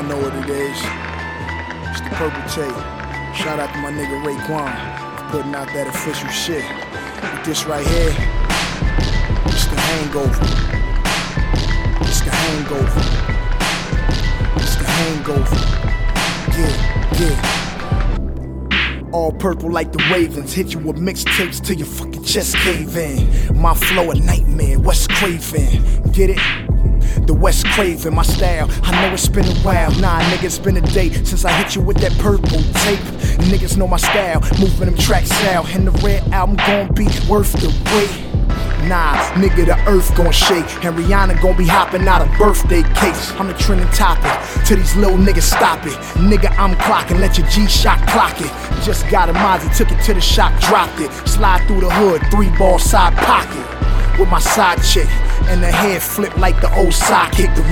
Y'all know what it is. It's the Purple Tape. Shout out to my nigga Raekwon for putting out that official shit. But this right here, it's the hangover. It's the hangover. It's the hangover. Yeah. All purple like the Ravens. Hit you with mixtapes till your fucking chest cave in. My flow a nightmare, West Craven. Get it? The West Craven, my style. I know it's been a while. Nah, nigga, it's been a day since I hit you with that purple tape. Niggas know my style, moving them tracks out. And the red album gon' be worth the wait. Nah, nigga, the earth gon' shake. And Rihanna gon' be hopping out of birthday cakes. I'm the trending topic, till these little niggas stop it. Nigga, I'm clocking, let your G-Shock clock it. Just got a Mozzie, took it to the shop, dropped it. Slide through the hood, 3-ball side pocket. With my side chick, and the head flip like the old sidekick.